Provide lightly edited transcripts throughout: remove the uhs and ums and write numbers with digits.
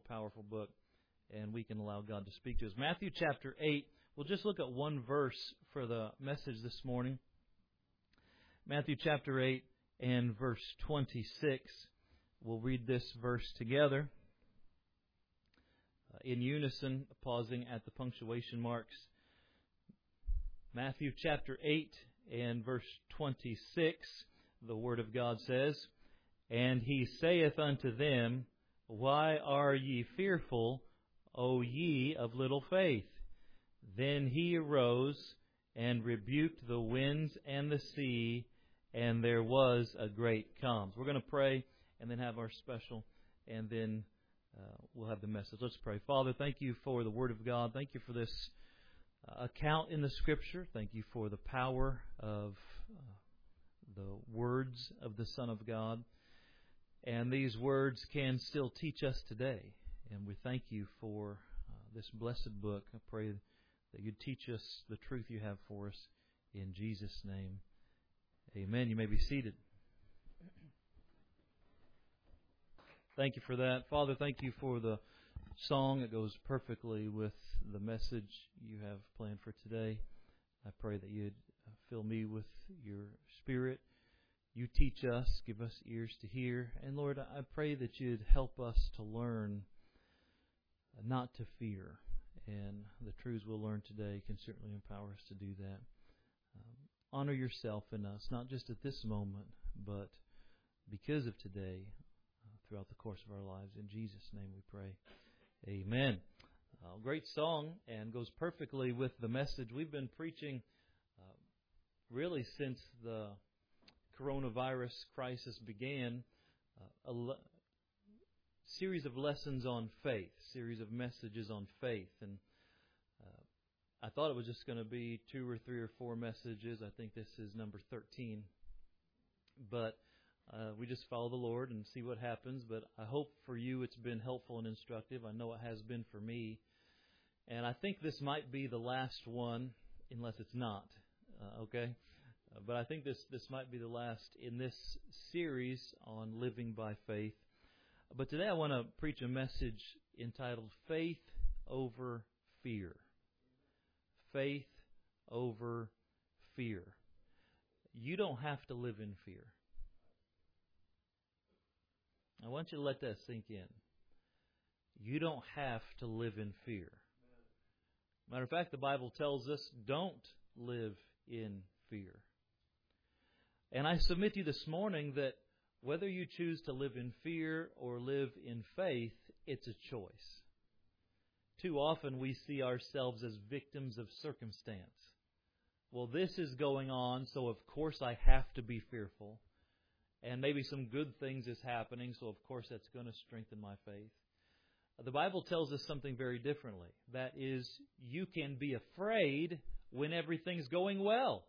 powerful book, and we can allow God to speak to us. Matthew chapter 8, we'll just look at one verse for the message this morning. Matthew chapter 8 and verse 26. We'll read this verse together in unison, pausing at the punctuation marks. Matthew chapter 8 and verse 26, the Word of God says, "And he saith unto them, Why are ye fearful, O ye of little faith? Then he arose and rebuked the winds and the sea, and there was a great calm." We're going to pray and then have our special, and then we'll have the message. Let's pray. Father, thank you for the Word of God. Thank you for this account in the Scripture. Thank you for the power of the words of the Son of God. And these words can still teach us today. And we thank you for this blessed book. I pray that you teach us the truth you have for us. In Jesus' name, amen. You may be seated. Thank you for that. Father, thank you for the song. It goes perfectly with the message you have planned for today. I pray that you'd fill me with your Spirit. You teach us, give us ears to hear. And Lord, I pray that you'd help us to learn not to fear. And the truths we'll learn today can certainly empower us to do that. Honor yourself in us, not just at this moment, but because of today, throughout the course of our lives. In Jesus' name we pray. Amen. Great song, and goes perfectly with the message we've been preaching really since the coronavirus crisis began. A series of lessons on faith, series of messages on faith. And I thought it was just going to be 2 or 3 or 4 messages. I think this is number 13. But we just follow the Lord and see what happens. But I hope for you it's been helpful and instructive. I know it has been for me. And I think this might be the last one, unless it's not. Okay? But I think this might be the last in this series on living by faith. But today I want to preach a message entitled Faith Over Fear. Faith over fear. You don't have to live in fear. I want you to let that sink in. You don't have to live in fear. Matter of fact, the Bible tells us don't live in fear. And I submit to you this morning that whether you choose to live in fear or live in faith, it's a choice. Too often we see ourselves as victims of circumstance. Well, this is going on, so of course I have to be fearful. And maybe some good things is happening, so of course that's going to strengthen my faith. The Bible tells us something very differently. That is, you can be afraid when everything's going well.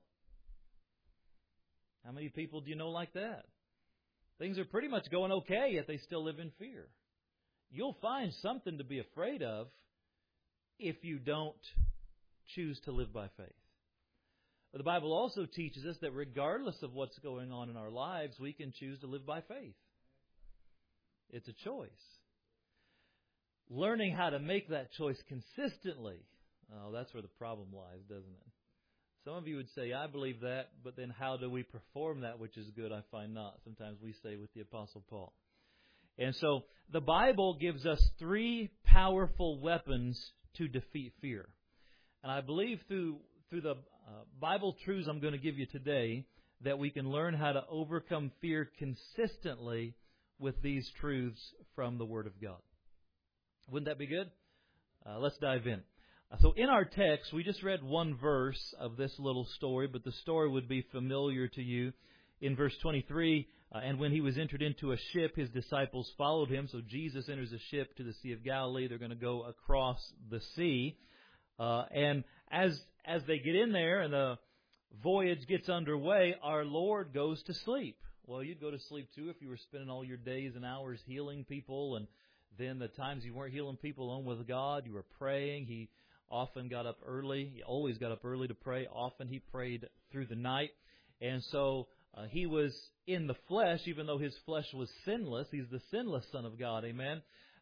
How many people do you know like that? Things are pretty much going okay, yet they still live in fear. You'll find something to be afraid of if you don't choose to live by faith. But the Bible also teaches us that regardless of what's going on in our lives, we can choose to live by faith. It's a choice. Learning how to make that choice consistently, that's where the problem lies, doesn't it? Some of you would say, I believe that, but then how do we perform that which is good? I find not. Sometimes we say with the Apostle Paul. And so the Bible gives us 3 powerful weapons to defeat fear. And I believe through the Bible truths I'm going to give you today that we can learn how to overcome fear consistently with these truths from the Word of God. Wouldn't that be good? Let's dive in. So in our text, we just read one verse of this little story, but the story would be familiar to you. In verse 23, and when he was entered into a ship, his disciples followed him. So Jesus enters a ship to the Sea of Galilee. They're going to go across the sea. And as they get in there and the voyage gets underway, our Lord goes to sleep. Well, you'd go to sleep too if you were spending all your days and hours healing people, and then the times you weren't healing people alone with God, you were praying. He often got up early. He always got up early to pray. Often he prayed through the night. And so he was in the flesh, even though his flesh was sinless. He's the sinless Son of God, amen?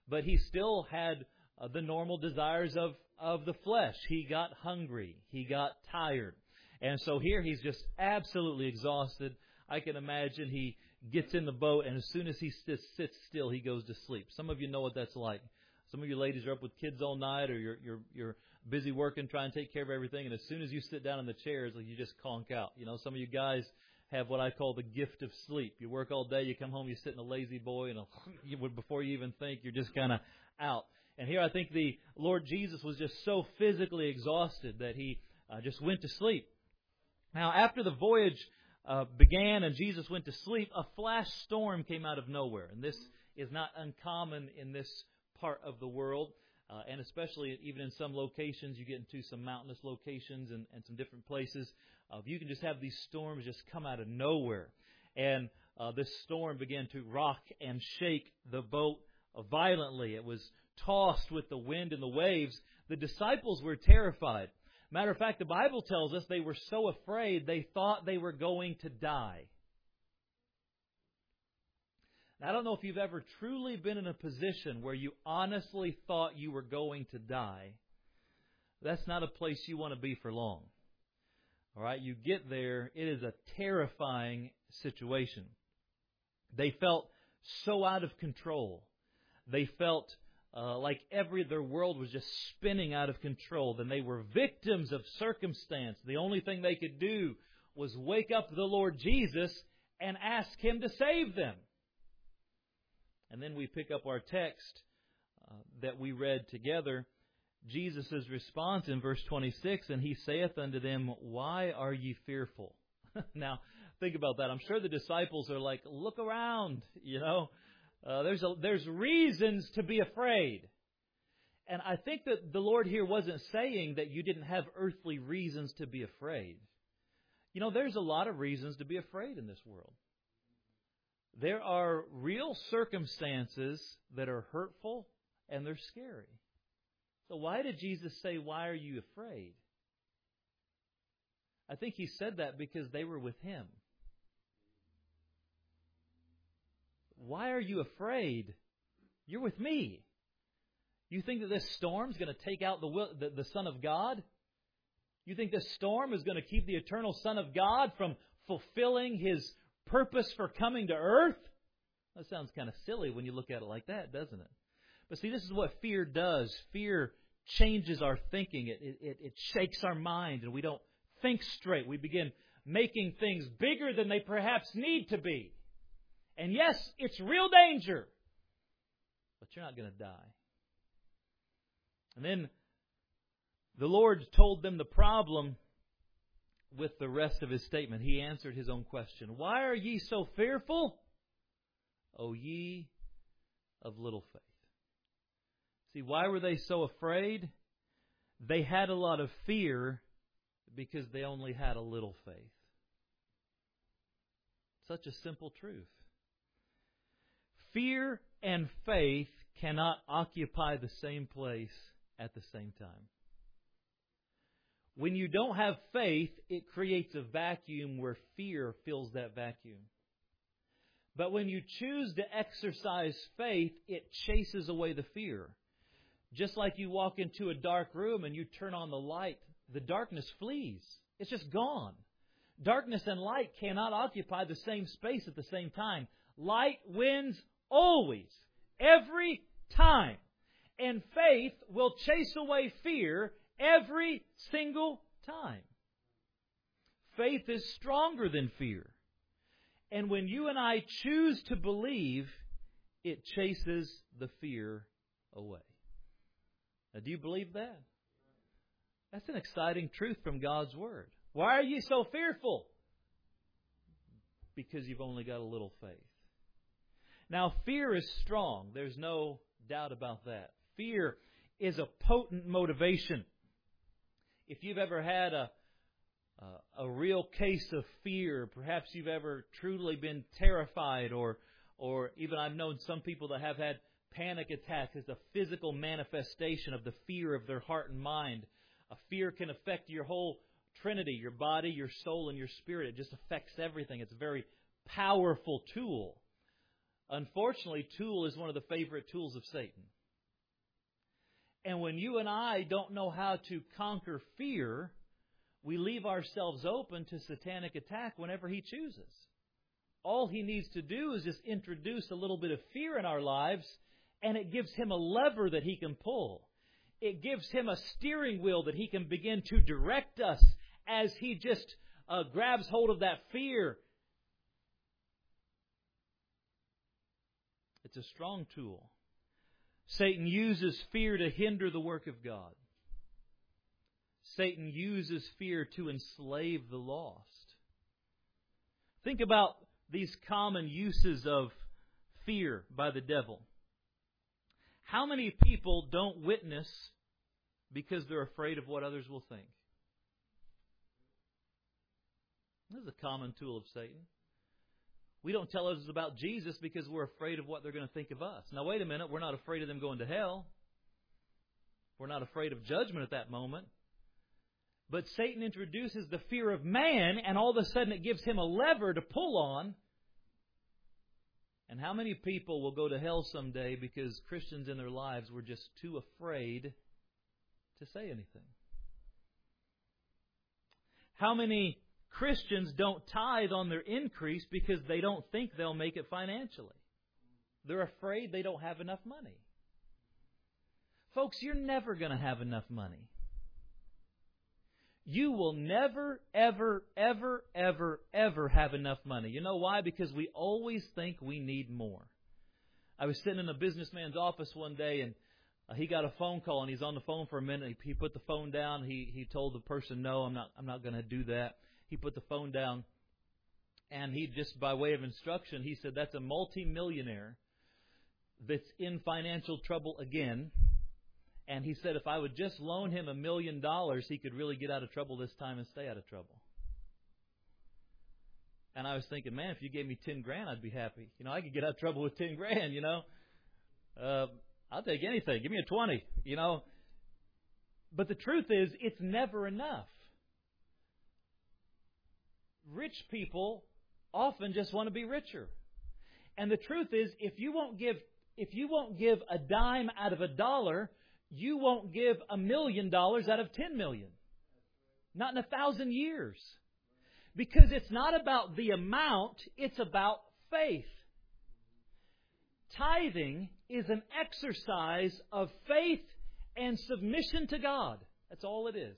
but he still had the normal desires of the flesh. He got hungry. He got tired. And so here he's just absolutely exhausted. I can imagine he gets in the boat, and as soon as he sits still, he goes to sleep. Some of you know what that's like. Some of you ladies are up with kids all night, or you're busy working, trying to take care of everything, and as soon as you sit down in the chairs, like, you just conk out. You know, some of you guys have what I call the gift of sleep. You work all day, you come home, you sit in a lazy boy, and before you even think, you're just kind of out. And here I think the Lord Jesus was just so physically exhausted that he just went to sleep. Now, after the voyage began and Jesus went to sleep, a flash storm came out of nowhere. And this is not uncommon in this part of the world, and especially even in some locations. You get into some mountainous locations and some different places. You can just have these storms just come out of nowhere. And this storm began to rock and shake the boat violently. It was tossed with the wind and the waves. The disciples were terrified. Matter of fact, the Bible tells us they were so afraid they thought they were going to die. Now, I don't know if you've ever truly been in a position where you honestly thought you were going to die. That's not a place you want to be for long. All right, you get there, it is a terrifying situation. They felt so out of control. They felt like their world was just spinning out of control. Then they were victims of circumstance. The only thing they could do was wake up the Lord Jesus and ask Him to save them. And then we pick up our text that we read together. Jesus' response in verse 26, and He saith unto them, Why are ye fearful? Now, think about that. I'm sure the disciples are like, look around, you know. There's reasons to be afraid. And I think that the Lord here wasn't saying that you didn't have earthly reasons to be afraid. You know, there's a lot of reasons to be afraid in this world. There are real circumstances that are hurtful and they're scary. So why did Jesus say, why are you afraid? I think He said that because they were with Him. Why are you afraid? You're with me. You think that this storm is going to take out the Son of God? You think this storm is going to keep the eternal Son of God from fulfilling His purpose for coming to earth? That sounds kind of silly when you look at it like that, doesn't it? But see, this is what fear does. Fear changes our thinking. It shakes our mind, and we don't think straight. We begin making things bigger than they perhaps need to be. And yes, it's real danger, but you're not going to die. And then the Lord told them the problem with the rest of His statement. He answered His own question. Why are ye so fearful, O ye of little faith? See, why were they so afraid? They had a lot of fear because they only had a little faith. Such a simple truth. Fear and faith cannot occupy the same place at the same time. When you don't have faith, it creates a vacuum where fear fills that vacuum. But when you choose to exercise faith, it chases away the fear. Just like you walk into a dark room and you turn on the light, the darkness flees. It's just gone. Darkness and light cannot occupy the same space at the same time. Light wins always, every time. And faith will chase away fear every single time. Faith is stronger than fear. And when you and I choose to believe, it chases the fear away. Now, do you believe that? That's an exciting truth from God's Word. Why are you so fearful? Because you've only got a little faith. Now, fear is strong. There's no doubt about that. Fear is a potent motivation. If you've ever had a real case of fear, perhaps you've ever truly been terrified, or even I've known some people that have had panic attacks as a physical manifestation of the fear of their heart and mind. A fear can affect your whole Trinity, your body, your soul, and your spirit. It just affects everything. It's a very powerful tool. Unfortunately, tool is one of the favorite tools of Satan. And when you and I don't know how to conquer fear, we leave ourselves open to satanic attack whenever he chooses. All he needs to do is just introduce a little bit of fear in our lives, and it gives him a lever that he can pull. It gives him a steering wheel that he can begin to direct us as he just grabs hold of that fear. It's a strong tool. Satan uses fear to hinder the work of God. Satan uses fear to enslave the lost. Think about these common uses of fear by the devil. How many people don't witness because they're afraid of what others will think? This is a common tool of Satan. We don't tell others about Jesus because we're afraid of what they're going to think of us. Now, wait a minute. We're not afraid of them going to hell. We're not afraid of judgment at that moment. But Satan introduces the fear of man, and all of a sudden it gives him a lever to pull on. And how many people will go to hell someday because Christians in their lives were just too afraid to say anything? How many Christians don't tithe on their increase because they don't think they'll make it financially? They're afraid they don't have enough money. Folks, you're never going to have enough money. You will never, ever, ever, ever, ever have enough money. You know why? Because we always think we need more. I was sitting in a businessman's office one day, and he got a phone call, and he's on the phone for a minute. He put the phone down. He told the person, "No, I'm not going to do that." He put the phone down, and he just, by way of instruction, he said, "That's a multimillionaire that's in financial trouble again." And he said if I would just loan him $1 million, he could really get out of trouble this time and stay out of trouble. And I was thinking, man, if you gave me 10 grand, I'd be happy. You know, I could get out of trouble with 10 grand, you know. I'll take anything. Give me a 20, you know. But the truth is, it's never enough. Rich people often just want to be richer. And the truth is, if you won't give a dime out of $1, you won't give $1 million out of 10 million. Not in 1,000 years. Because it's not about the amount, it's about faith. Tithing is an exercise of faith and submission to God. That's all it is.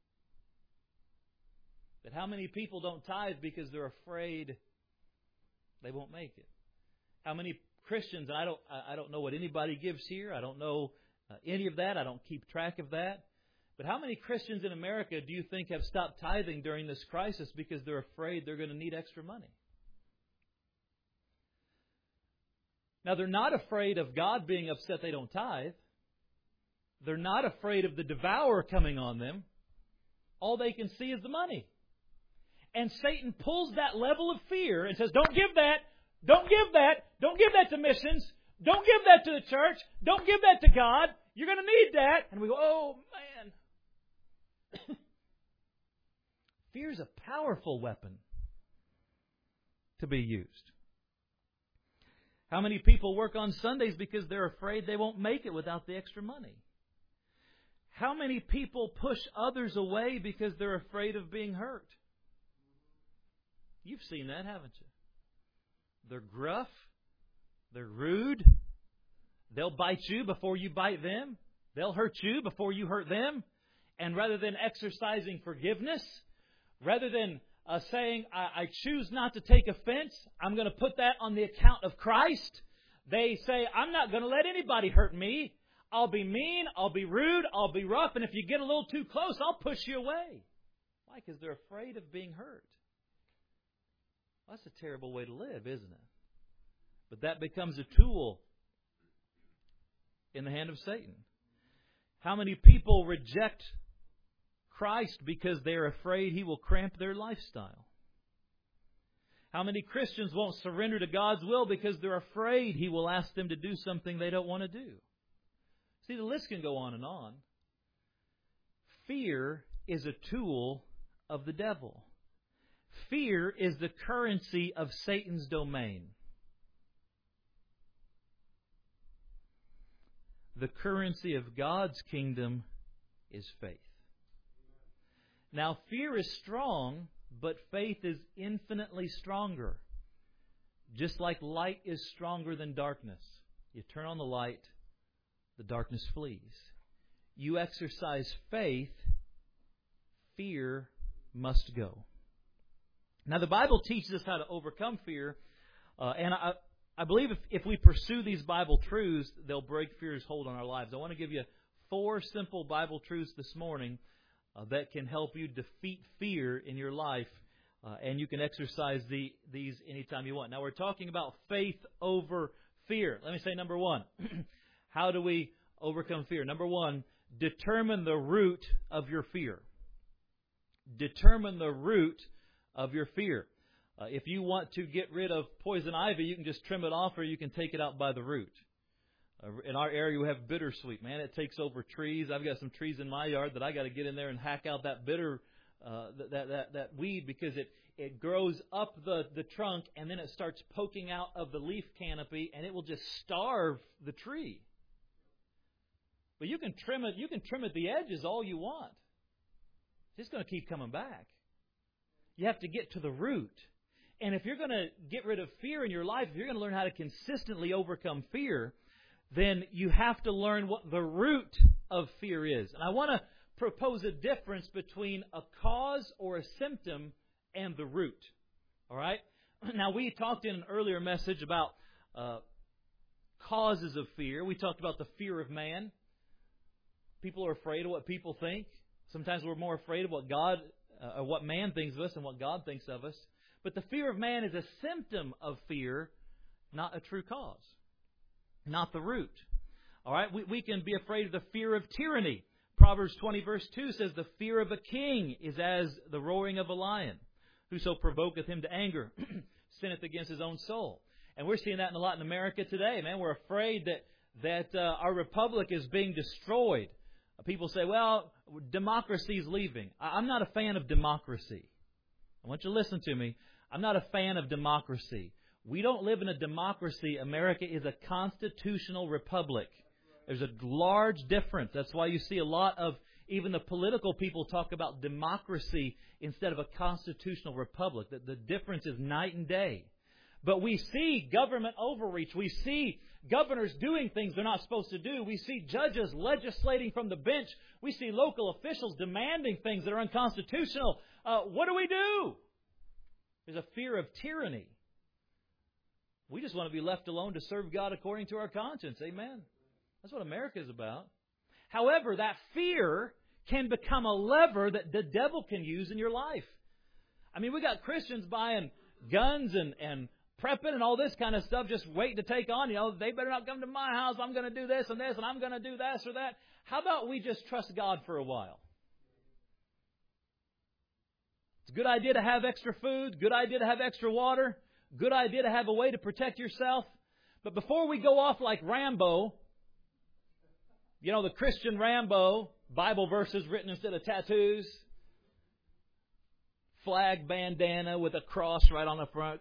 But how many people don't tithe because they're afraid they won't make it? How many Christians, and I don't know what anybody gives here. I don't know any of that. I don't keep track of that. But how many Christians in America do you think have stopped tithing during this crisis because they're afraid they're going to need extra money? Now, they're not afraid of God being upset they don't tithe. They're not afraid of the devourer coming on them. All they can see is the money. And Satan pulls that level of fear and says, don't give that. Don't give that. Don't give that to missions. Don't give that to the church. Don't give that to God. You're going to need that. And we go, oh, man. Fear is a powerful weapon to be used. How many people work on Sundays because they're afraid they won't make it without the extra money? How many people push others away because they're afraid of being hurt? You've seen that, haven't you? They're gruff. They're rude. They'll bite you before you bite them. They'll hurt you before you hurt them. And rather than exercising forgiveness, rather than saying, I choose not to take offense, I'm going to put that on the account of Christ, they say, I'm not going to let anybody hurt me. I'll be mean, I'll be rude, I'll be rough, and if you get a little too close, I'll push you away. Why? Because they're afraid of being hurt. Well, that's a terrible way to live, isn't it? But that becomes a tool in the hand of Satan. How many people reject Christ because they're afraid He will cramp their lifestyle? How many Christians won't surrender to God's will because they're afraid He will ask them to do something they don't want to do? See, the list can go on and on. Fear is a tool of the devil. Fear is the currency of Satan's domain. The currency of God's kingdom is faith. Now, fear is strong, but faith is infinitely stronger. Just like light is stronger than darkness. You turn on the light, the darkness flees. You exercise faith, fear must go. Now, the Bible teaches us how to overcome fear, and I believe if we pursue these Bible truths, they'll break fear's hold on our lives. I want to give you 4 simple Bible truths this morning that can help you defeat fear in your life, and you can exercise these anytime you want. Now, we're talking about faith over fear. Let me say number 1. How do we overcome fear? Number 1, determine the root of your fear. Determine the root of your fear. If you want to get rid of poison ivy, you can just trim it off, or you can take it out by the root. In our area, we have bittersweet. Man, it takes over trees. I've got some trees in my yard that I got to get in there and hack out that that weed, because it grows up the trunk, and then it starts poking out of the leaf canopy, and it will just starve the tree. But you can trim it. You can trim at the edges all you want. It's just going to keep coming back. You have to get to the root. And if you're going to get rid of fear in your life, if you're going to learn how to consistently overcome fear, then you have to learn what the root of fear is. And I want to propose a difference between a cause or a symptom and the root. All right? Now, we talked in an earlier message about causes of fear. We talked about the fear of man. People are afraid of what people think. Sometimes we're more afraid of what God or what man thinks of us than what God thinks of us. But the fear of man is a symptom of fear, not a true cause, not the root. All right, we can be afraid of the fear of tyranny. Proverbs 20 verse 2 says, "The fear of a king is as the roaring of a lion. Whoso provoketh him to anger sinneth against his own soul." And we're seeing that a lot in America today, man. We're afraid that our republic is being destroyed. People say, well, democracy is leaving. I'm not a fan of democracy. I want you to listen to me. I'm not a fan of democracy. We don't live in a democracy. America is a constitutional republic. There's a large difference. That's why you see a lot of even the political people talk about democracy instead of a constitutional republic. The difference is night and day. But we see government overreach. We see governors doing things they're not supposed to do. We see judges legislating from the bench. We see local officials demanding things that are unconstitutional. What do? There's a fear of tyranny. We just want to be left alone to serve God according to our conscience. Amen. That's what America is about. However, that fear can become a lever that the devil can use in your life. I mean, we got Christians buying guns and prepping and all this kind of stuff, just waiting to take on. They better not come to my house. I'm going to do this, and I'm going to do this or that. How about we just trust God for a while? It's a good idea to have extra food. Good idea to have extra water. Good idea to have a way to protect yourself. But before we go off like Rambo, the Christian Rambo, Bible verses written instead of tattoos, flag bandana with a cross right on the front.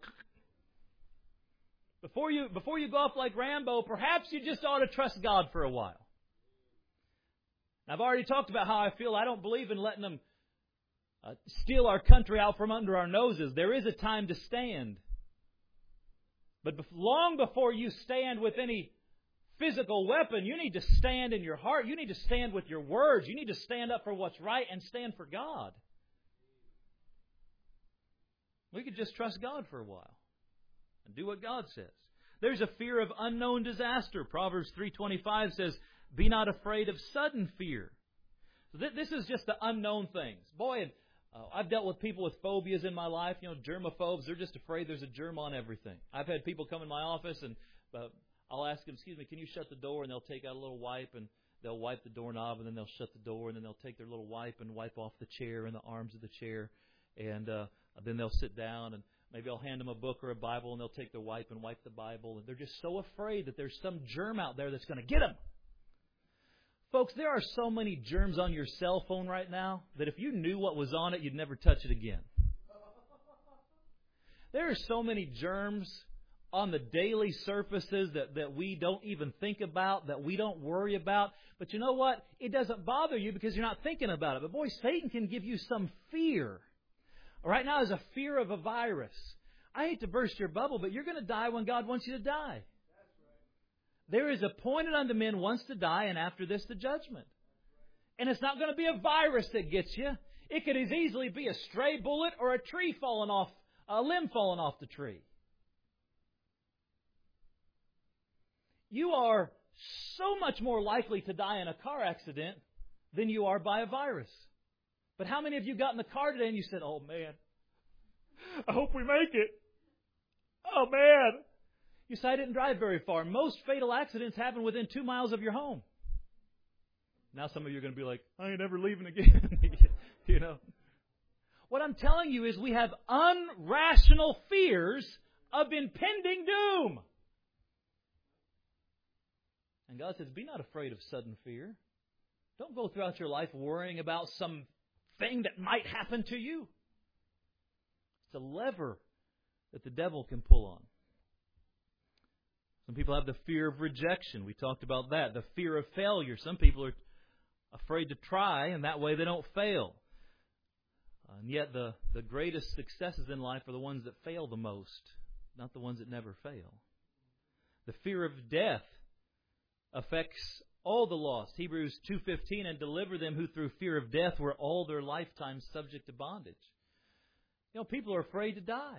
Before you go off like Rambo, perhaps you just ought to trust God for a while. I've already talked about how I feel. I don't believe in letting them steal our country out from under our noses. There is a time to stand. But long before you stand with any physical weapon, you need to stand in your heart. You need to stand with your words. You need to stand up for what's right and stand for God. We could just trust God for a while and do what God says. There's a fear of unknown disaster. Proverbs 3:25 says, "Be not afraid of sudden fear." So this is just the unknown things. Boy, I've dealt with people with phobias in my life. Germaphobes. They're just afraid there's a germ on everything. I've had people come in my office and I'll ask them, "Excuse me, can you shut the door?" And they'll take out a little wipe and they'll wipe the doorknob, and then they'll shut the door, and then they'll take their little wipe and wipe off the chair and the arms of the chair, and then they'll sit down, and maybe I'll hand them a book or a Bible, and they'll take their wipe and wipe the Bible, and they're just so afraid that there's some germ out there that's going to get them. Folks, there are so many germs on your cell phone right now that if you knew what was on it, you'd never touch it again. There are so many germs on the daily surfaces that we don't even think about, that we don't worry about. But you know what? It doesn't bother you because you're not thinking about it. But boy, Satan can give you some fear. Right now is a fear of a virus. I hate to burst your bubble, but you're going to die when God wants you to die. There is appointed unto men once to die, and after this the judgment. And it's not going to be a virus that gets you. It could as easily be a stray bullet or a tree falling off, a limb falling off the tree. You are so much more likely to die in a car accident than you are by a virus. But how many of you got in the car today and you said, "Oh man, I hope we make it. Oh man." You say, "I didn't drive very far." Most fatal accidents happen within 2 miles of your home. Now some of you are going to be like, "I ain't ever leaving again." You know. What I'm telling you is we have unrational fears of impending doom. And God says, be not afraid of sudden fear. Don't go throughout your life worrying about some thing that might happen to you. It's a lever that the devil can pull on. Some people have the fear of rejection. We talked about that. The fear of failure. Some people are afraid to try, and that way they don't fail. And yet the greatest successes in life are the ones that fail the most, not the ones that never fail. The fear of death affects all the lost. Hebrews 2:15, and deliver them who through fear of death were all their lifetime subject to bondage. You know, people are afraid to die.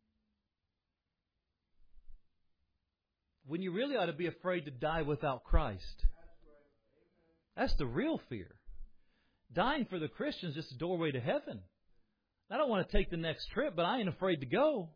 When you really ought to be afraid to die without Christ. That's the real fear. Dying for the Christian is just a doorway to heaven. I don't want to take the next trip, but I ain't afraid to go.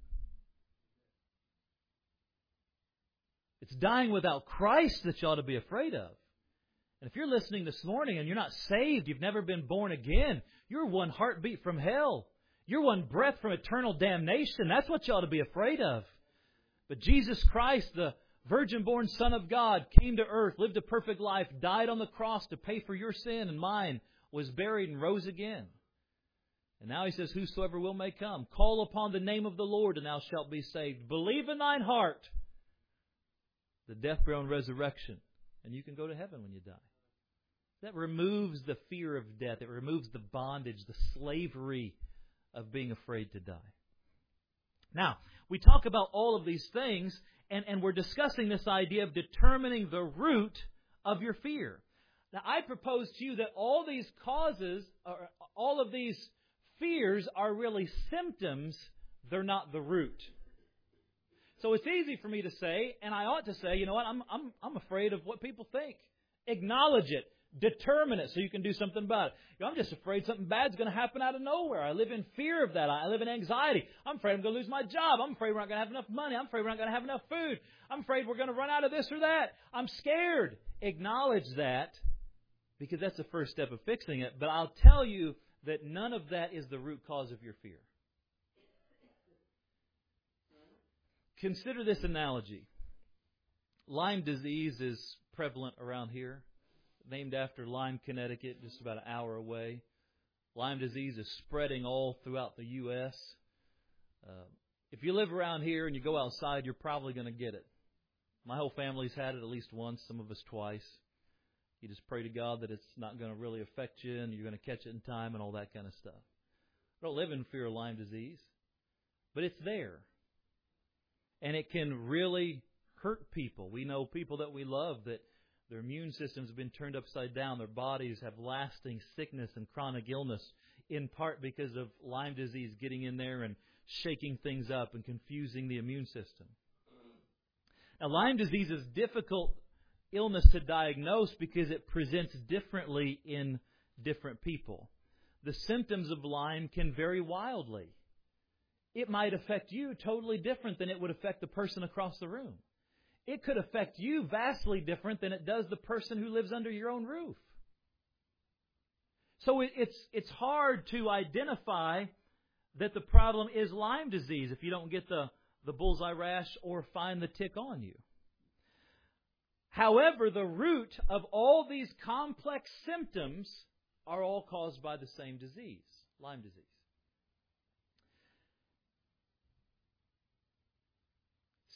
It's dying without Christ that you ought to be afraid of. And if you're listening this morning and you're not saved, you've never been born again, you're one heartbeat from hell. You're one breath from eternal damnation. That's what you ought to be afraid of. But Jesus Christ, the virgin-born Son of God, came to earth, lived a perfect life, died on the cross to pay for your sin and mine, was buried and rose again. And now He says, whosoever will may come. Call upon the name of the Lord and thou shalt be saved. Believe in thine heart the death, burial, and resurrection, and you can go to heaven when you die. That removes the fear of death. It removes the bondage, the slavery of being afraid to die. Now, we talk about all of these things, and we're discussing this idea of determining the root of your fear. Now, I propose to you that all these causes, or all of these fears are really symptoms. They're not the root. So it's easy for me to say, and I ought to say, you know what, I'm afraid of what people think. Acknowledge it. Determine it so you can do something about it. You know, I'm just afraid something bad's going to happen out of nowhere. I live in fear of that. I live in anxiety. I'm afraid I'm going to lose my job. I'm afraid we're not going to have enough money. I'm afraid we're not going to have enough food. I'm afraid we're going to run out of this or that. I'm scared. Acknowledge that, because that's the first step of fixing it. But I'll tell you that none of that is the root cause of your fear. Consider this analogy. Lyme disease is prevalent around here. Named after Lyme, Connecticut, just about an hour away. Lyme disease is spreading all throughout the U.S. If you live around here and you go outside, you're probably going to get it. My whole family's had it at least once, some of us twice. You just pray to God that it's not going to really affect you and you're going to catch it in time and all that kind of stuff. I don't live in fear of Lyme disease, but it's there. And it can really hurt people. We know people that we love that their immune systems have been turned upside down. Their bodies have lasting sickness and chronic illness, in part because of Lyme disease getting in there and shaking things up and confusing the immune system. Now, Lyme disease is a difficult illness to diagnose because it presents differently in different people. The symptoms of Lyme can vary wildly. It might affect you totally different than it would affect the person across the room. It could affect you vastly different than it does the person who lives under your own roof. So it's hard to identify that the problem is Lyme disease if you don't get the bullseye rash or find the tick on you. However, the root of all these complex symptoms are all caused by the same disease, Lyme disease.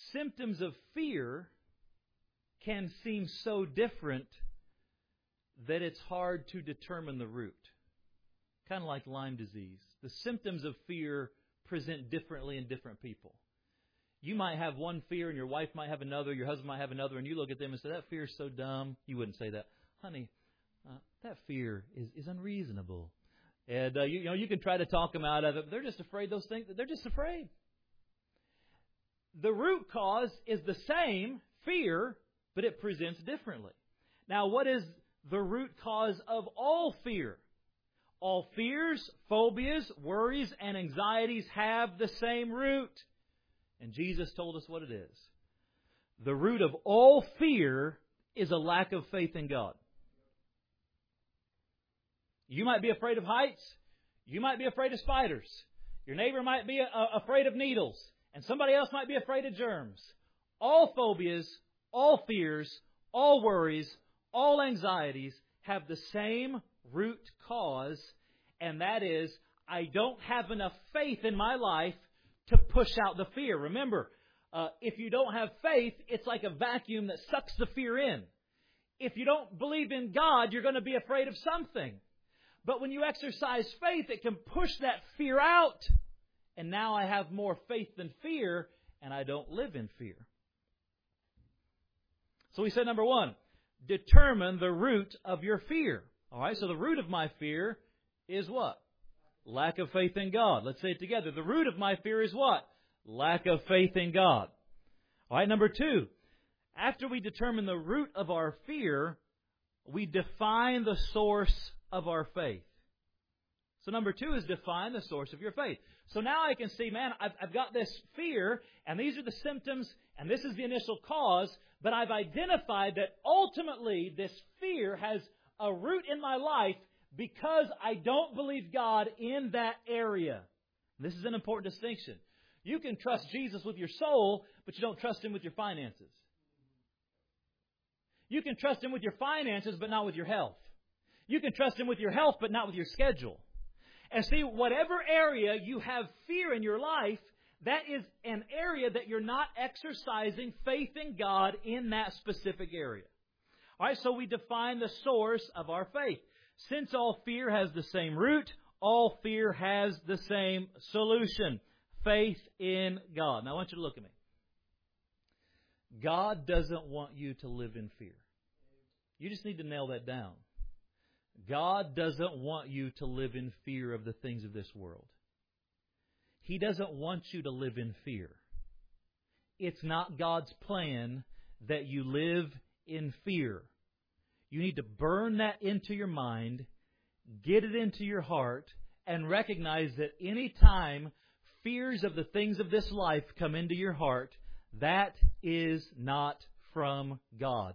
symptoms of fear can seem so different that it's hard to determine the root. Kind of like Lyme disease. The symptoms of fear present differently in different people. You might have one fear and your wife might have another, your husband might have another, and you look at them and say, that fear is so dumb. You wouldn't say that. Honey, that fear is unreasonable. And you can try to talk them out of it, but they're just afraid those things. They're just afraid. The root cause is the same, fear, but it presents differently. Now, what is the root cause of all fear? All fears, phobias, worries, and anxieties have the same root. And Jesus told us what it is. The root of all fear is a lack of faith in God. You might be afraid of heights. You might be afraid of spiders. Your neighbor might be afraid of needles. And somebody else might be afraid of germs. All phobias, all fears, all worries, all anxieties have the same root cause, and that is, I don't have enough faith in my life to push out the fear. Remember, if you don't have faith, it's like a vacuum that sucks the fear in. If you don't believe in God, you're going to be afraid of something. But when you exercise faith, it can push that fear out. And now I have more faith than fear, and I don't live in fear. So we said, number one, determine the root of your fear. All right, so the root of my fear is what? Lack of faith in God. Let's say it together. The root of my fear is what? Lack of faith in God. All right, number two, after we determine the root of our fear, we define the source of our faith. So number two is define the source of your faith. So now I can see, man, I've got this fear, and these are the symptoms, and this is the initial cause, but I've identified that ultimately this fear has a root in my life because I don't believe God in that area. This is an important distinction. You can trust Jesus with your soul, but you don't trust Him with your finances. You can trust Him with your finances, but not with your health. You can trust Him with your health, but not with your schedule. And see, whatever area you have fear in your life, that is an area that you're not exercising faith in God in that specific area. All right, so we define the source of our faith. Since all fear has the same root, all fear has the same solution. Faith in God. Now I want you to look at me. God doesn't want you to live in fear. You just need to nail that down. God doesn't want you to live in fear of the things of this world. He doesn't want you to live in fear. It's not God's plan that you live in fear. You need to burn that into your mind, get it into your heart, and recognize that any time fears of the things of this life come into your heart, that is not from God.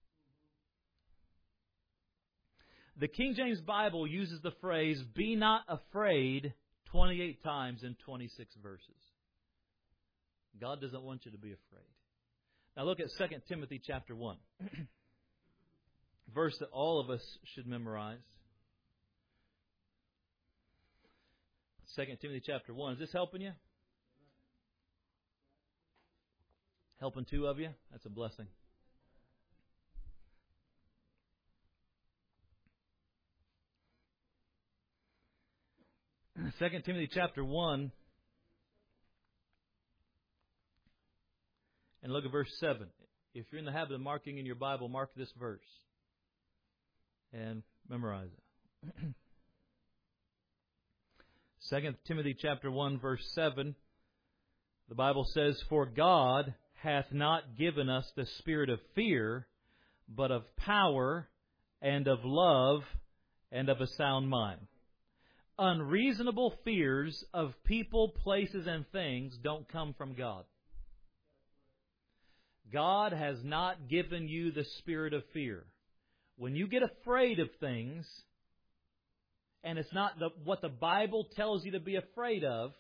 The King James Bible uses the phrase, be not afraid, 28 times in 26 verses. God doesn't want you to be afraid. Now look at 2 Timothy chapter 1. Verse that all of us should memorize. 2 Timothy chapter 1. Is this helping you? Helping two of you? That's a blessing. 2 Timothy chapter 1. And look at verse 7. If you're in the habit of marking in your Bible, mark this verse. And memorize it. 2 Timothy chapter 1, verse 7. The Bible says, for God hath not given us the spirit of fear, but of power and of love and of a sound mind. Unreasonable fears of people, places, and things don't come from God. God has not given you the spirit of fear. When you get afraid of things, and it's not what the Bible tells you to be afraid of,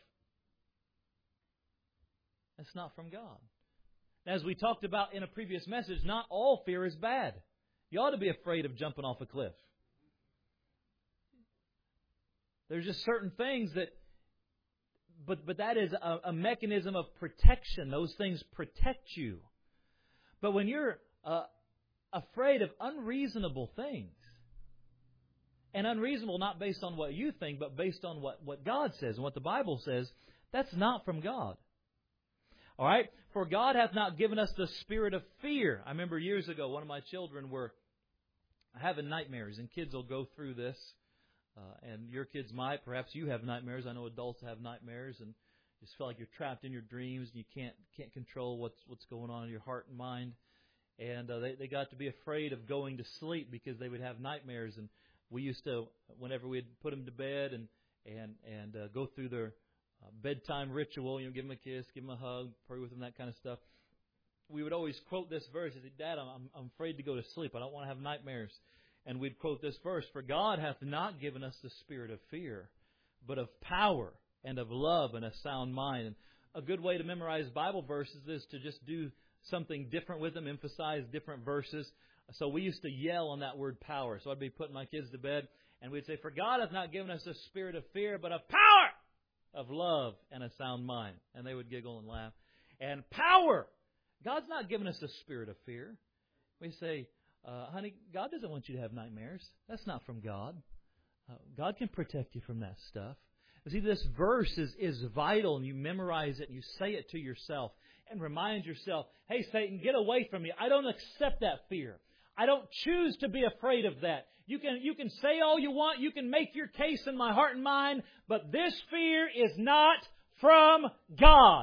that's not from God. As we talked about in a previous message, not all fear is bad. You ought to be afraid of jumping off a cliff. There's just certain things that but that is a mechanism of protection. Those things protect you. But when you're afraid of unreasonable things, and unreasonable not based on what you think, but based on what God says and what the Bible says, that's not from God. All right? For God hath not given us the spirit of fear. I remember years ago, one of my children were having nightmares, and kids will go through this. And your kids might. Perhaps you have nightmares. I know adults have nightmares, and you just feel like you're trapped in your dreams, and you can't control what's going on in your heart and mind. And they got to be afraid of going to sleep because they would have nightmares. And we used to, whenever we'd put them to bed and go through their bedtime ritual, give them a kiss, give them a hug, pray with them, that kind of stuff, we would always quote this verse. I said, Dad, I'm afraid to go to sleep. I don't want to have nightmares. And we'd quote this verse, for God hath not given us the spirit of fear, but of power and of love and a sound mind. And a good way to memorize Bible verses is to just do something different with them, emphasize different verses. So we used to yell on that word power. So I'd be putting my kids to bed, and we'd say, for God hath not given us a spirit of fear, but of power, of love, and a sound mind. And they would giggle and laugh. And power! God's not given us a spirit of fear. We say, honey, God doesn't want you to have nightmares. That's not from God. God can protect you from that stuff. You see, this verse is vital, and you memorize it, and you say it to yourself, and remind yourself, hey, Satan, get away from me. I don't accept that fear. I don't choose to be afraid of that. You can say all you want. You can make your case in my heart and mind, but this fear is not from God.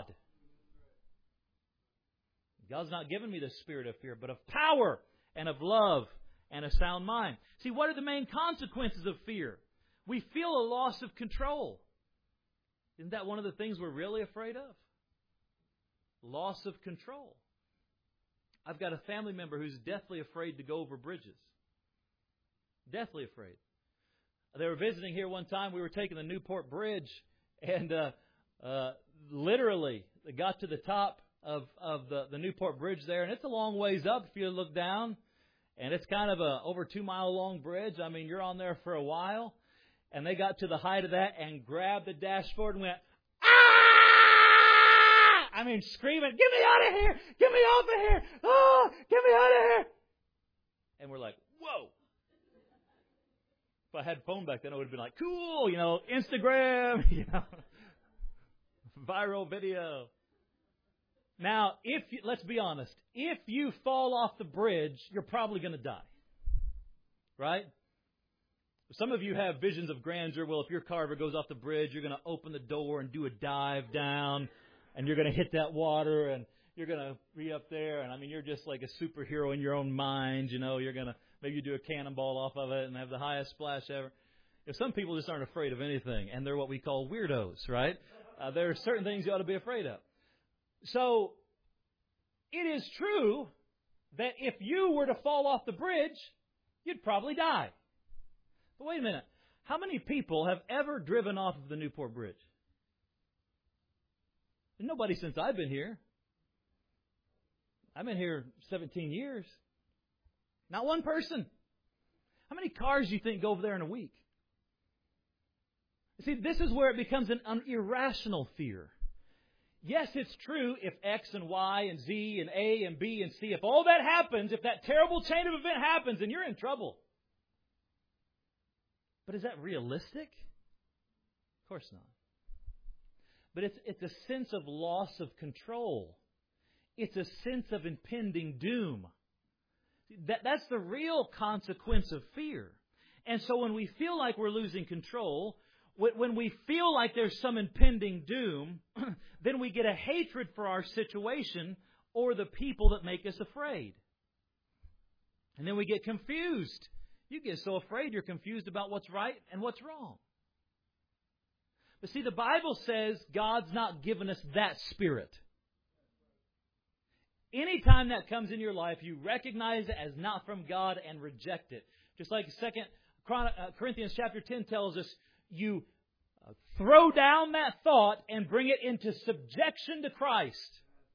God's not given me the spirit of fear, but of power and of love and a sound mind. See, what are the main consequences of fear? We feel a loss of control. Isn't that one of the things we're really afraid of? Loss of control. I've got a family member who's deathly afraid to go over bridges. Deathly afraid. They were visiting here one time. We were taking the Newport Bridge, and literally they got to the top of the Newport Bridge there, and it's a long ways up if you look down, and it's kind of a over 2 mile long bridge. I mean, you're on there for a while, and they got to the height of that and grabbed the dashboard and went, ah! I mean, screaming, get me out of here! Get me off of here! Oh, get me out of here! And we're like, whoa! If I had a phone back then, it would have been like, cool, Instagram, viral video. Now, let's be honest, if you fall off the bridge, you're probably going to die. Right? Some of you have visions of grandeur. Well, if your car ever goes off the bridge, you're going to open the door and do a dive down, and you're going to hit that water, and you're going to be up there, and you're just like a superhero in your own mind. You're going to maybe do a cannonball off of it and have the highest splash ever. Some people just aren't afraid of anything, and they're what we call weirdos, right? There are certain things you ought to be afraid of. So, it is true that if you were to fall off the bridge, you'd probably die. But wait a minute. How many people have ever driven off of the Newport Bridge? There's nobody since I've been here. I've been here 17 years. Not one person. How many cars do you think go over there in a week? See, this is where it becomes an irrational fear. Yes, it's true if X and Y and Z and A and B and C, if all that happens, if that terrible chain of event happens, then you're in trouble. But is that realistic? Of course not. But it's a sense of loss of control. It's a sense of impending doom. That's the real consequence of fear. And so when we feel like we're losing control, when we feel like there's some impending doom, then we get a hatred for our situation or the people that make us afraid. And then we get confused. You get so afraid you're confused about what's right and what's wrong. But see, the Bible says God's not given us that spirit. Anytime that comes in your life, you recognize it as not from God and reject it. Just like 2 Corinthians chapter 10 tells us, you throw down that thought and bring it into subjection to Christ.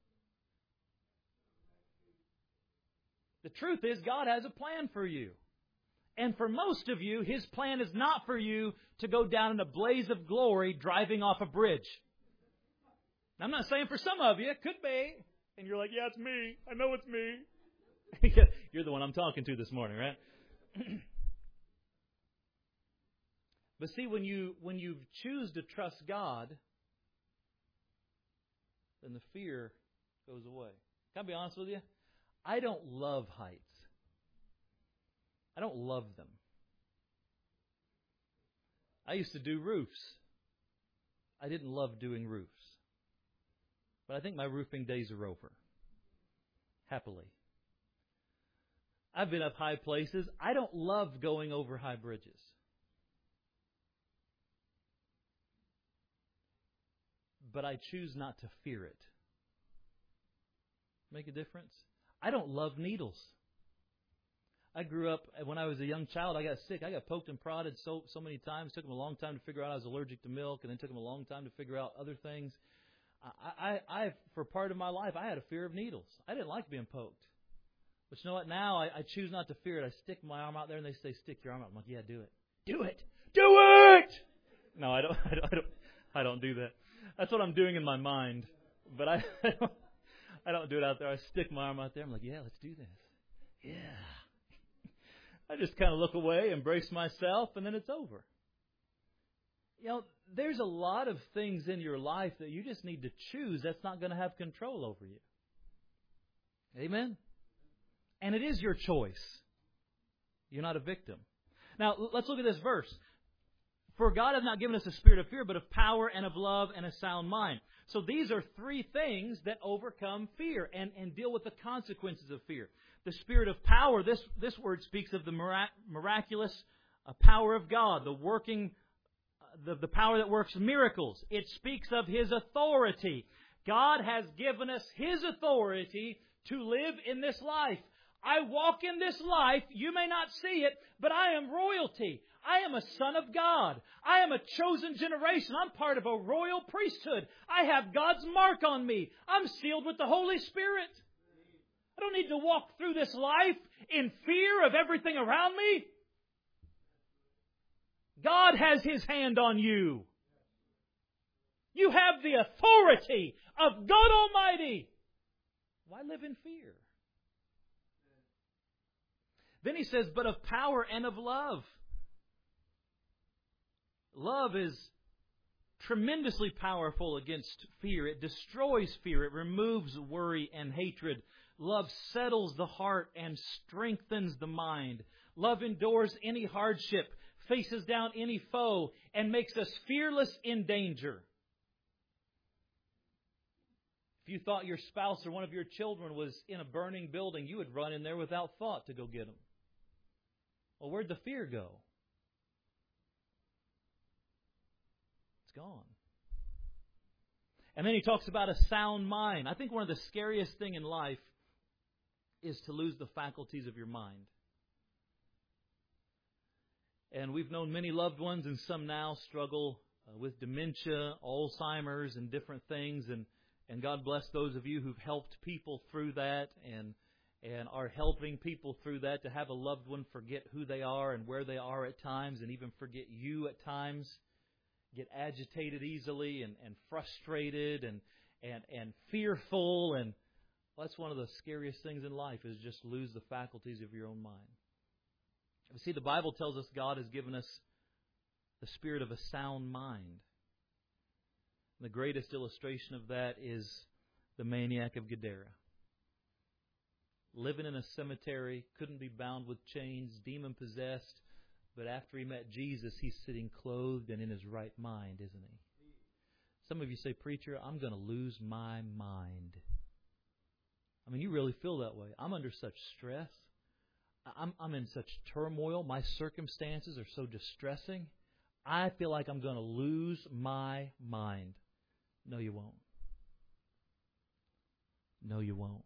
The truth is, God has a plan for you. And for most of you, His plan is not for you to go down in a blaze of glory driving off a bridge. I'm not saying for some of you, it could be. And you're like, yeah, it's me. I know it's me. You're the one I'm talking to this morning, right? But see, when you choose to trust God, then the fear goes away. Can I be honest with you? I don't love heights. I don't love them. I used to do roofs. I didn't love doing roofs. But I think my roofing days are over. Happily. I've been up high places. I don't love going over high bridges. But I choose not to fear it. Make a difference? I don't love needles. I grew up, when I was a young child, I got sick. I got poked and prodded so many times. It took them a long time to figure out I was allergic to milk, and then it took them a long time to figure out other things. I for part of my life, I had a fear of needles. I didn't like being poked. But you know what? Now I choose not to fear it. I stick my arm out there, and they say, stick your arm out. I'm like, yeah, do it. Do it. Do it! No, I don't do that. That's what I'm doing in my mind. But I don't do it out there. I stick my arm out there. I'm like, yeah, let's do this. Yeah. I just kind of look away, embrace myself, and then it's over. You know, there's a lot of things in your life that you just need to choose that's not going to have control over you. Amen? And it is your choice. You're not a victim. Now, let's look at this verse. For God hath not given us a spirit of fear, but of power and of love and a sound mind. So these are three things that overcome fear and deal with the consequences of fear. The spirit of power, this word speaks of the miraculous power of God, the working, the power that works miracles. It speaks of His authority. God has given us His authority to live in this life. I walk in this life, you may not see it, but I am royalty. I am a son of God. I am a chosen generation. I'm part of a royal priesthood. I have God's mark on me. I'm sealed with the Holy Spirit. I don't need to walk through this life in fear of everything around me. God has His hand on you. You have the authority of God Almighty. Why live in fear? Then he says, but of power and of love. Love is tremendously powerful against fear. It destroys fear. It removes worry and hatred. Love settles the heart and strengthens the mind. Love endures any hardship, faces down any foe, and makes us fearless in danger. If you thought your spouse or one of your children was in a burning building, you would run in there without thought to go get them. Well, where'd the fear go? It's gone. And then he talks about a sound mind. I think one of the scariest things in life is to lose the faculties of your mind. And we've known many loved ones, and some now struggle with dementia, Alzheimer's, and different things. And God bless those of you who've helped people through that and are helping people through that, to have a loved one forget who they are and where they are at times, and even forget you at times, get agitated easily and frustrated and fearful. And that's one of the scariest things in life, is just lose the faculties of your own mind. You see, the Bible tells us God has given us the spirit of a sound mind. The greatest illustration of that is the maniac of Gadara. Living in a cemetery, couldn't be bound with chains, demon-possessed, but after he met Jesus, he's sitting clothed and in his right mind, isn't he? Some of you say, preacher, I'm going to lose my mind. I mean, you really feel that way. I'm under such stress. I'm in such turmoil. My circumstances are so distressing. I feel like I'm going to lose my mind. No, you won't. No, you won't.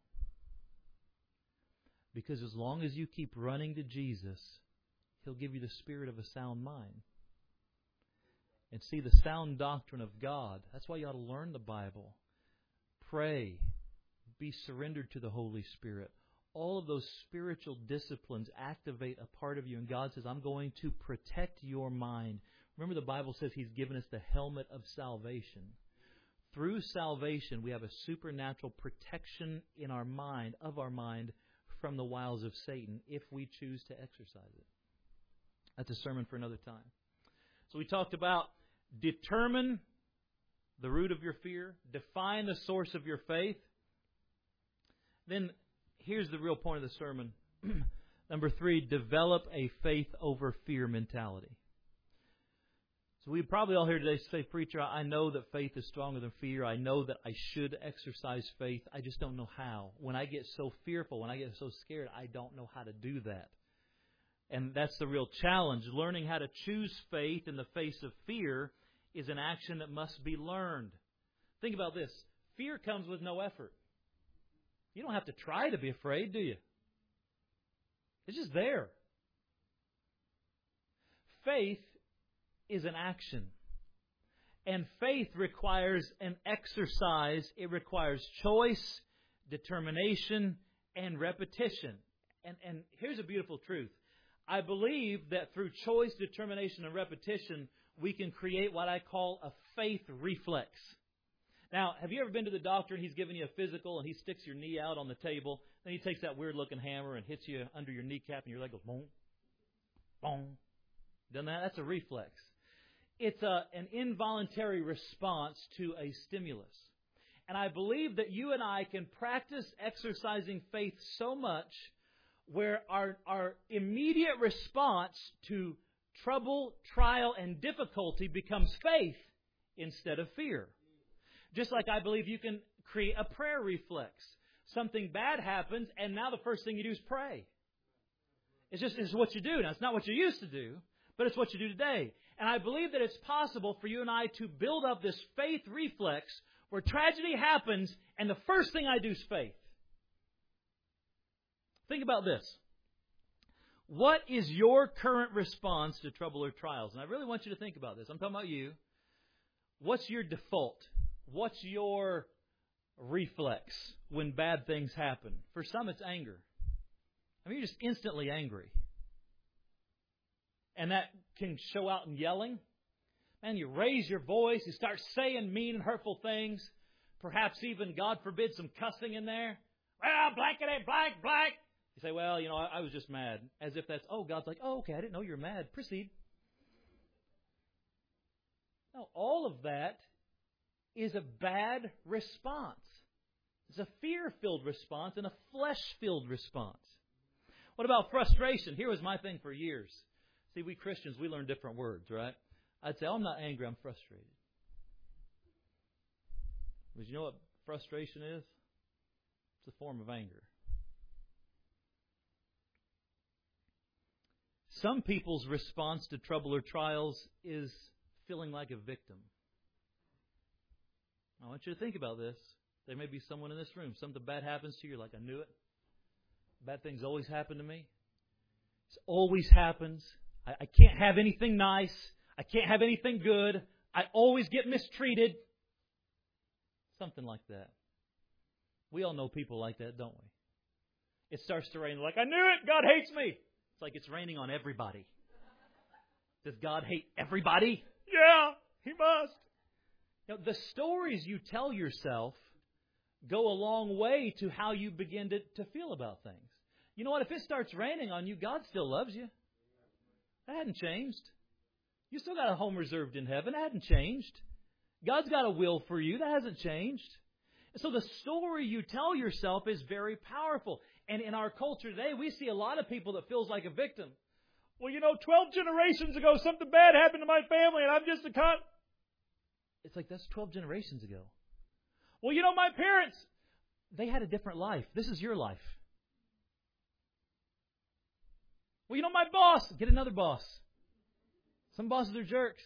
Because as long as you keep running to Jesus, He'll give you the spirit of a sound mind. And see, the sound doctrine of God, that's why you ought to learn the Bible. Pray. Be surrendered to the Holy Spirit. All of those spiritual disciplines activate a part of you. And God says, I'm going to protect your mind. Remember, the Bible says He's given us the helmet of salvation. through salvation, we have a supernatural protection in our mind, from the wiles of Satan if we choose to exercise it. That's a sermon for another time. So we talked about determine the root of your fear, define the source of your faith. Then here's the real point of the sermon. Number 3, develop a faith over fear mentality. So we probably all here today say, Preacher, I know that faith is stronger than fear. I know that I should exercise faith. I just don't know how. When I get so fearful, when I get so scared, I don't know how to do that. And that's the real challenge. Learning how to choose faith in the face of fear is an action that must be learned. Think about this. Fear comes with no effort. You don't have to try to be afraid, do you? It's just there. Faith is an action. And faith requires an exercise. It requires choice, determination, and repetition. And here's a beautiful truth. I believe that through choice, determination, and repetition, we can create what I call a faith reflex. Now, have you ever been to the doctor and he's giving you a physical and he sticks your knee out on the table, then he takes that weird-looking hammer and hits you under your kneecap and your leg goes boom, boom. Done that? That's a reflex. It's an involuntary response to a stimulus. And I believe that you and I can practice exercising faith so much where our immediate response to trouble, trial, and difficulty becomes faith instead of fear. Just like I believe you can create a prayer reflex. Something bad happens, and now the first thing you do is pray. It's what you do. Now, it's not what you used to do, but it's what you do today. And I believe that it's possible for you and I to build up this faith reflex where tragedy happens, and the first thing I do is faith. Think about this. What is your current response to trouble or trials? And I really want you to think about this. I'm talking about you. What's your default? What's your reflex when bad things happen? For some, it's anger. I mean, you're just instantly angry. And that can show out in yelling. And you raise your voice. You start saying mean and hurtful things. Perhaps even, God forbid, some cussing in there. Well, blankety, blank, blank. You say, well, I was just mad. As if that's, God's like, okay, I didn't know you were mad. Proceed. No, all of that is a bad response. It's a fear-filled response and a flesh-filled response. What about frustration? Here was my thing for years. See, we Christians, we learn different words, right? I'd say, I'm not angry, I'm frustrated. Because you know what frustration is? It's a form of anger. Some people's response to trouble or trials is feeling like a victim. I want you to think about this. There may be someone in this room. Something bad happens to you. You're like, I knew it. Bad things always happen to me. It always happens. I can't have anything nice. I can't have anything good. I always get mistreated. Something like that. We all know people like that, don't we? It starts to rain. Like, I knew it. God hates me. It's like it's raining on everybody. Does God hate everybody? Yeah, He must. The stories you tell yourself go a long way to how you begin to feel about things. You know what? If it starts raining on you, God still loves you. That hadn't changed. You still got a home reserved in heaven. That hadn't changed. God's got a will for you. That hasn't changed. And so the story you tell yourself is very powerful. And in our culture today, we see a lot of people that feels like a victim. Well, 12 generations ago, something bad happened to my family, and I'm just a cunt. It's like, that's 12 generations ago. Well, my parents, they had a different life. This is your life. Well, my boss, get another boss. Some bosses are jerks.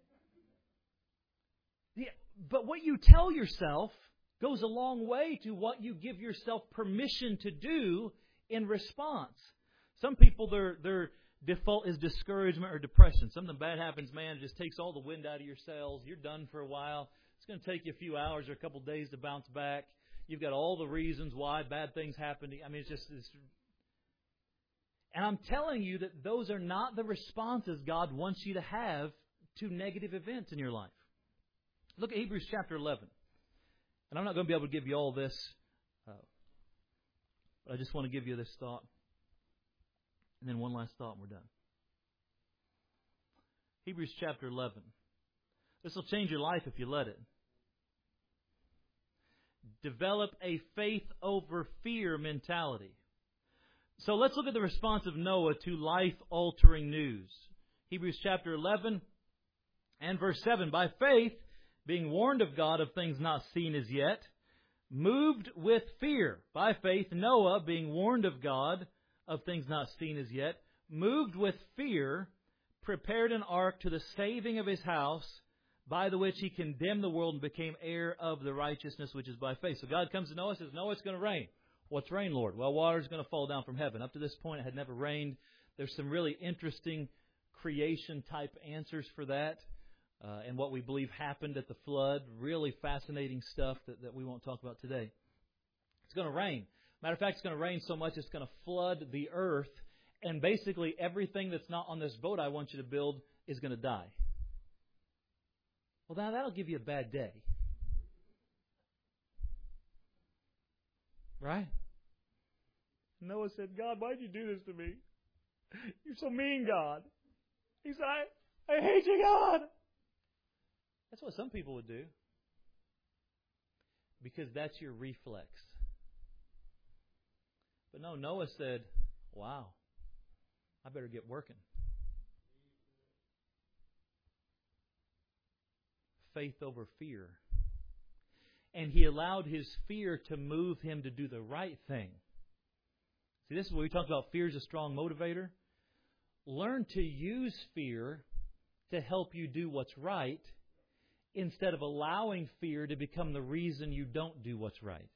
Yeah, but what you tell yourself goes a long way to what you give yourself permission to do in response. Some people, their default is discouragement or depression. Something bad happens, man, it just takes all the wind out of your sails. You're done for a while. It's going to take you a few hours or a couple of days to bounce back. You've got all the reasons why bad things happen to you. I mean, and I'm telling you that those are not the responses God wants you to have to negative events in your life. Look at Hebrews chapter 11. And I'm not going to be able to give you all this, but I just want to give you this thought. And then one last thought and we're done. Hebrews chapter 11. This will change your life if you let it. Develop a faith over fear mentality. So let's look at the response of Noah to life-altering news. Hebrews chapter 11 and verse 7. By faith, being warned of God of things not seen as yet, moved with fear. By faith, Noah, being warned of God of things not seen as yet, moved with fear, prepared an ark to the saving of his house, by the which he condemned the world and became heir of the righteousness which is by faith. So God comes to Noah and says, Noah, it's going to rain. What's rain, Lord? Well, water's going to fall down from heaven. Up to this point, it had never rained. There's some really interesting creation-type answers for that. And what we believe happened at the flood. Really fascinating stuff that we won't talk about today. It's going to rain. Matter of fact, it's going to rain so much it's going to flood the earth. And basically everything that's not on this boat I want you to build is going to die. Well, now that'll give you a bad day. Right? Noah said, God, why'd you do this to me? You're so mean, God. He said, I hate you, God. That's what some people would do. Because that's your reflex. But no, Noah said, wow, I better get working. Faith over fear. And he allowed his fear to move him to do the right thing. See, this is what we talked about. Fear is a strong motivator. Learn to use fear to help you do what's right instead of allowing fear to become the reason you don't do what's right.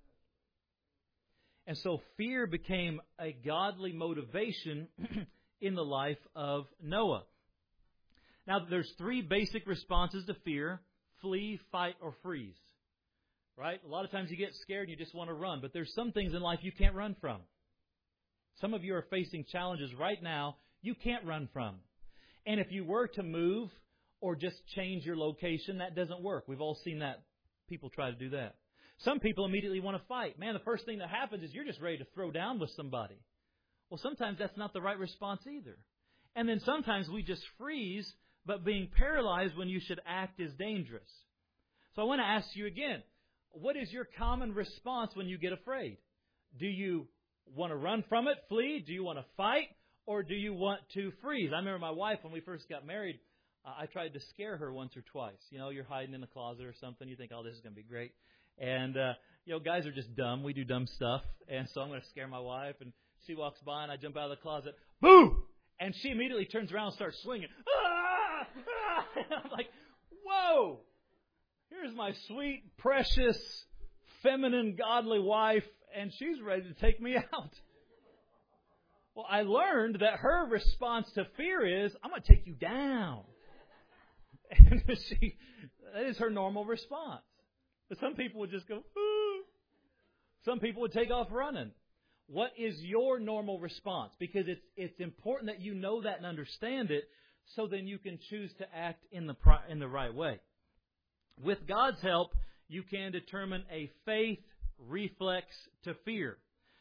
And so fear became a godly motivation in the life of Noah. Now, there's three basic responses to fear: flee, fight, or freeze. Right? A lot of times you get scared and you just want to run, but there's some things in life you can't run from. Some of you are facing challenges right now you can't run from. And if you were to move or just change your location, that doesn't work. We've all seen that. People try to do that. Some people immediately want to fight. Man, the first thing that happens is you're just ready to throw down with somebody. Well, sometimes that's not the right response either. And then sometimes we just freeze, but being paralyzed when you should act is dangerous. So I want to ask you again, what is your common response when you get afraid? Do you want to run from it, flee? Do you want to fight? Or do you want to freeze? I remember my wife, when we first got married, I tried to scare her once or twice. You know, you're hiding in the closet or something. You think, oh, this is going to be great. And, guys are just dumb. We do dumb stuff. And so I'm going to scare my wife. And she walks by and I jump out of the closet. Boo! And she immediately turns around and starts swinging. Ah! Ah! And I'm like, whoa! Here's my sweet, precious, feminine, godly wife, and she's ready to take me out. Well, I learned that her response to fear is, I'm going to take you down. And that is her normal response. But some people would just go, ooh. Some people would take off running. What is your normal response? Because it's important that you know that and understand it, so then you can choose to act in the right way. With God's help, you can determine a faith reflex to fear.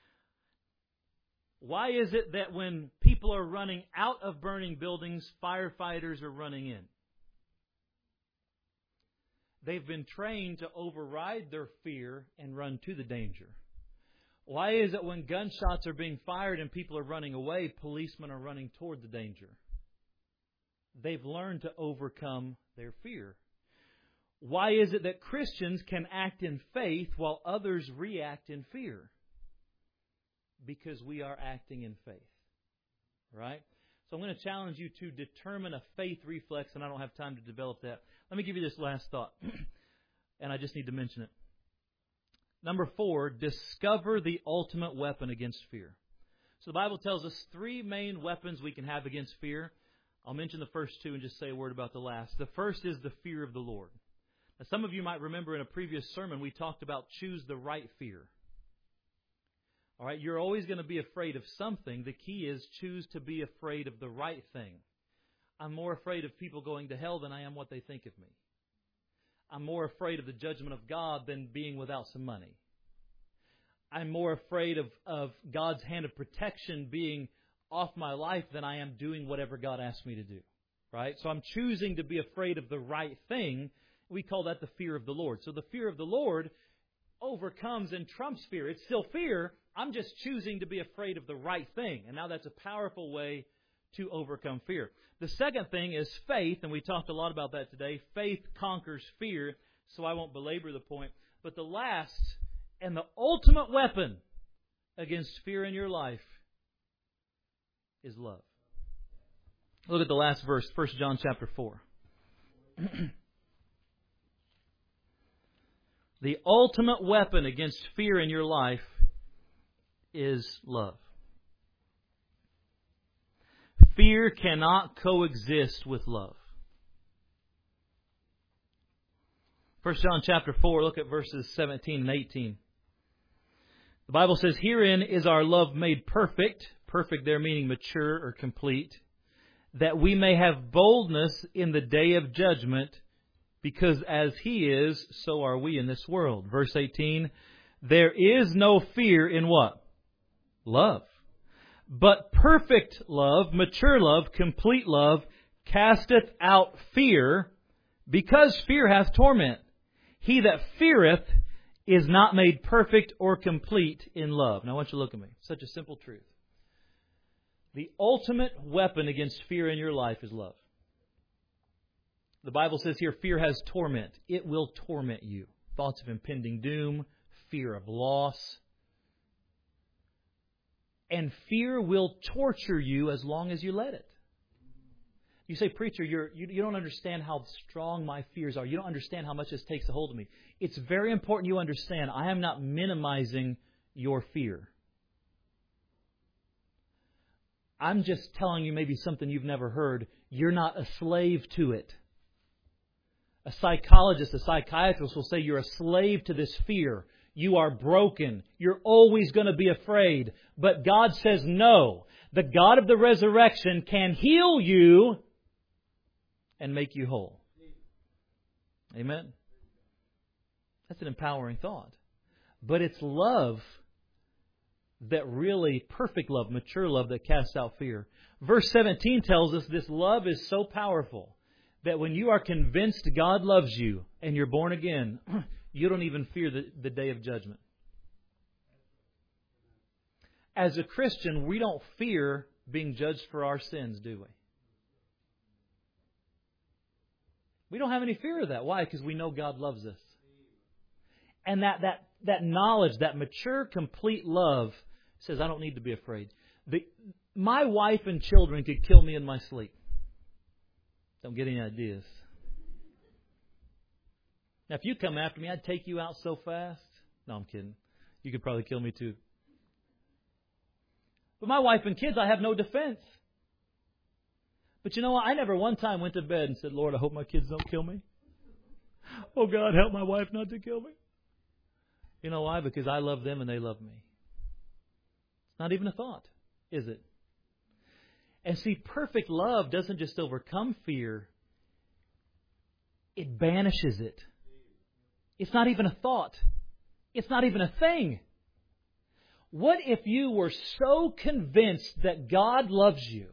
Why is it that when people are running out of burning buildings, firefighters are running in? They've been trained to override their fear and run to the danger. Why is it when gunshots are being fired and people are running away, policemen are running toward the danger? They've learned to overcome their fear. Why is it that Christians can act in faith while others react in fear? Because we are acting in faith. Right? So I'm going to challenge you to determine a faith reflex, and I don't have time to develop that. Let me give you this last thought, and I just need to mention it. Number 4, discover the ultimate weapon against fear. So the Bible tells us 3 main weapons we can have against fear. I'll mention the first 2 and just say a word about the last. The first is the fear of the Lord. Now, some of you might remember in a previous sermon we talked about choose the right fear. All right, you're always going to be afraid of something. The key is choose to be afraid of the right thing. I'm more afraid of people going to hell than I am what they think of me. I'm more afraid of the judgment of God than being without some money. I'm more afraid of God's hand of protection being off my life than I am doing whatever God asks me to do. Right? So I'm choosing to be afraid of the right thing. We call that the fear of the Lord. So the fear of the Lord overcomes and trumps fear. It's still fear. I'm just choosing to be afraid of the right thing. And now that's a powerful way to overcome fear. The second thing is faith, and we talked a lot about that today. Faith conquers fear, so I won't belabor the point. But the last and the ultimate weapon against fear in your life is love. Look at the last verse, 1 John chapter 4. The ultimate weapon against fear in your life is love. Fear cannot coexist with love. 1 John chapter 4, look at verses 17 and 18. The Bible says, "Herein is our love made perfect," perfect there meaning mature or complete, "that we may have boldness in the day of judgment, because as He is, so are we in this world." Verse 18, "There is no fear in" what? Love. "But perfect love," mature love, complete love, "casteth out fear, because fear hath torment. He that feareth is not made perfect or complete in love." Now I want you to look at me. Such a simple truth. The ultimate weapon against fear in your life is love. The Bible says here, fear has torment. It will torment you. Thoughts of impending doom, fear of loss. And fear will torture you as long as you let it. You say, "Preacher, you don't understand how strong my fears are. You don't understand how much this takes a hold of me." It's very important you understand, I am not minimizing your fear. I'm just telling you maybe something you've never heard. You're not a slave to it. A psychologist, a psychiatrist will say you're a slave to this fear. You are broken. You're always going to be afraid. But God says no. The God of the resurrection can heal you and make you whole. Amen? That's an empowering thought. But it's love that really, perfect love, mature love that casts out fear. Verse 17 tells us this love is so powerful that when you are convinced God loves you and you're born again, you don't even fear the day of judgment. As a Christian, we don't fear being judged for our sins, do we? We don't have any fear of that. Why? Because we know God loves us. And that knowledge, that mature, complete love says, I don't need to be afraid. My wife and children could kill me in my sleep. Don't get any ideas. Now, if you come after me, I'd take you out so fast. No, I'm kidding. You could probably kill me too. But my wife and kids, I have no defense. But you know what? I never one time went to bed and said, Lord, I hope my kids don't kill me. Oh, God, help my wife not to kill me. You know why? Because I love them and they love me. It's not even a thought, is it? And see, perfect love doesn't just overcome fear. It banishes it. It's not even a thought. It's not even a thing. What if you were so convinced that God loves you?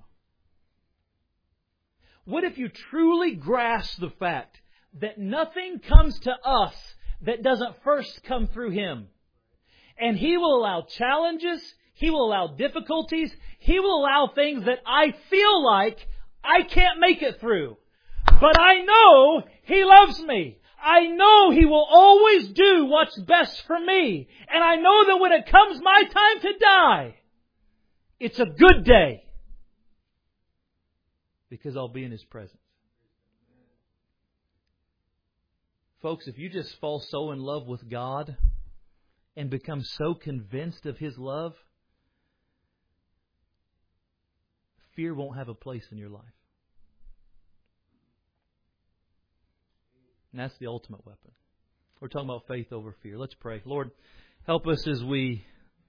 What if you truly grasp the fact that nothing comes to us that doesn't first come through Him? And He will allow challenges. He will allow difficulties. He will allow things that I feel like I can't make it through. But I know He loves me. I know He will always do what's best for me. And I know that when it comes my time to die, it's a good day. Because I'll be in His presence. Folks, if you just fall so in love with God and become so convinced of His love, fear won't have a place in your life. And that's the ultimate weapon. We're talking about faith over fear. Let's pray. Lord, help us as we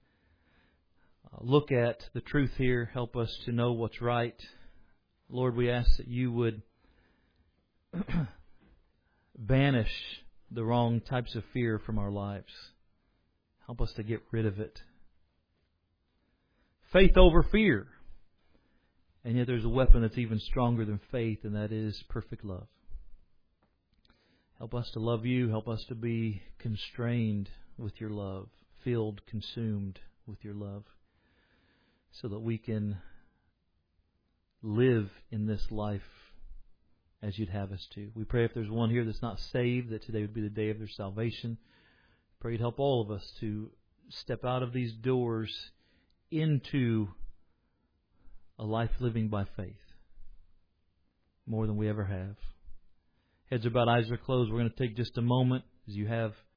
look at the truth here. Help us to know what's right. Lord, we ask that You would banish the wrong types of fear from our lives. Help us to get rid of it. Faith over fear. And yet there's a weapon that's even stronger than faith, and that is perfect love. Help us to love You. Help us to be constrained with Your love, filled, consumed with Your love, so that we can live in this life as You'd have us to. We pray if there's one here that's not saved, that today would be the day of their salvation. Pray You'd help all of us to step out of these doors into a life living by faith, more than we ever have. Heads are bowed, eyes are closed. We're going to take just a moment as you have